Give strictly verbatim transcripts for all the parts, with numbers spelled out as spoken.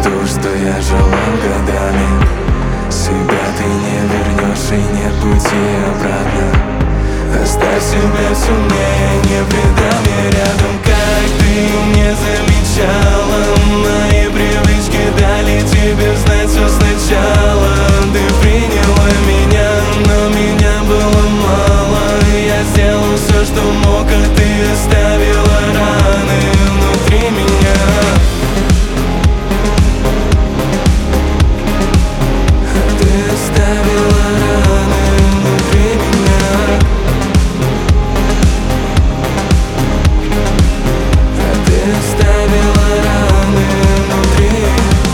то, что я желал годами. Себя ты не вернешь и нет пути обратно. Оставь себя сильнее, не предам я рядом. Как ты не замечала, мои привычки дали тебе знать все сначала. Ты приняла меня, но меня было мало. Я сделал все, что мог, а ты оставила раны внутри меня. Ты оставила раны внутри меня. Ты оставила раны внутри.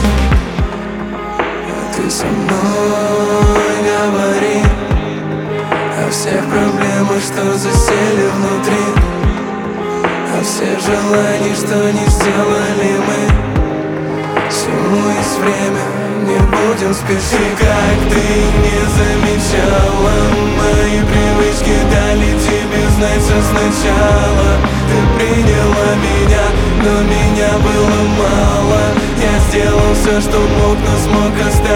Ты со мной говори о всех проблемах, что засели внутри, о всех желаниях, что не сделали мы. Всему есть время, не будем спешить. Как ты не замечала, мои привычки дали тебе знать все сначала. Ты приняла меня, но меня было мало. Я сделал все, что мог, но смог оставить